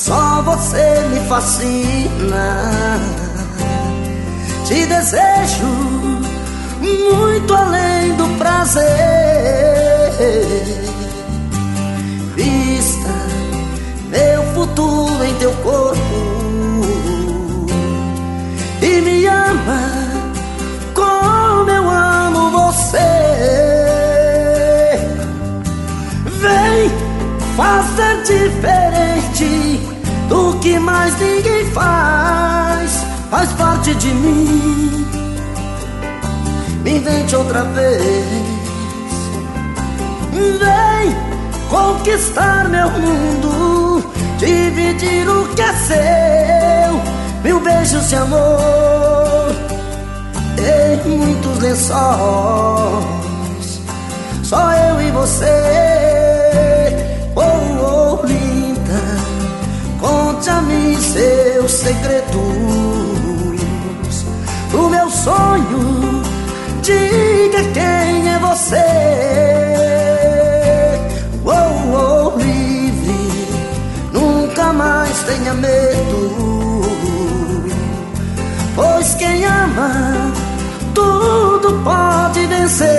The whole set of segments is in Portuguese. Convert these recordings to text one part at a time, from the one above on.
Só você me fascina. Te desejo muito além do prazer. Vista meu futuro em teu corpo e me ama como eu amo você. Vem fazer diferente do que mais ninguém faz. Faz parte de mim. Me invente outra vez. Vem conquistar meu mundo, dividir o que é seu. Mil beijos de amor em muitos lençóis. Só eu e você. Oh, oh, linda, conte a mim seus segredos. O meu sonho, diga quem é você. Oh, oh, livre, nunca mais tenha medo, pois quem ama tudo pode vencer.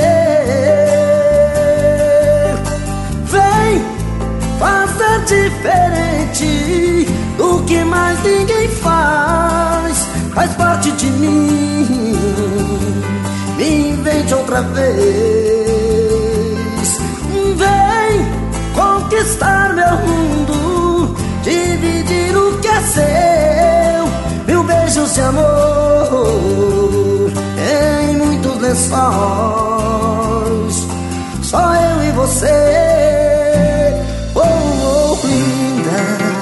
Vem fazer diferente do que mais ninguém faz. Faz parte de mim. Me invente outra vez. Vem conquistar meu mundo, dividir o que é seu. Mil beijos de amor em muitos lençóis. Só eu e você. Oh, oh, linda.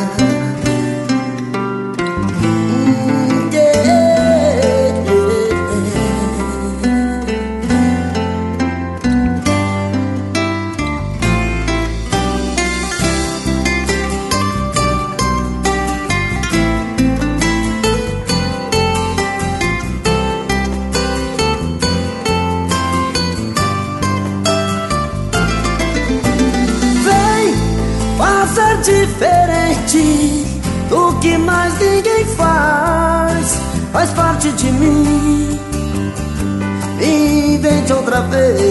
Diferente do que mais ninguém faz. Faz parte de mim. Me invente outra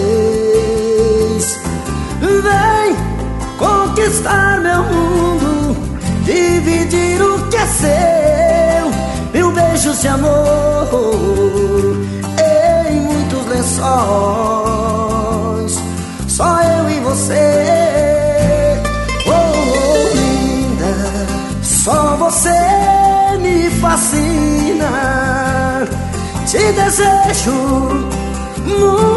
vez. Vem conquistar meu mundo, dividir o que é seu. Mil beijos de amor em muitos lençóis. Só eu e você. Só você me fascina. Te desejo muito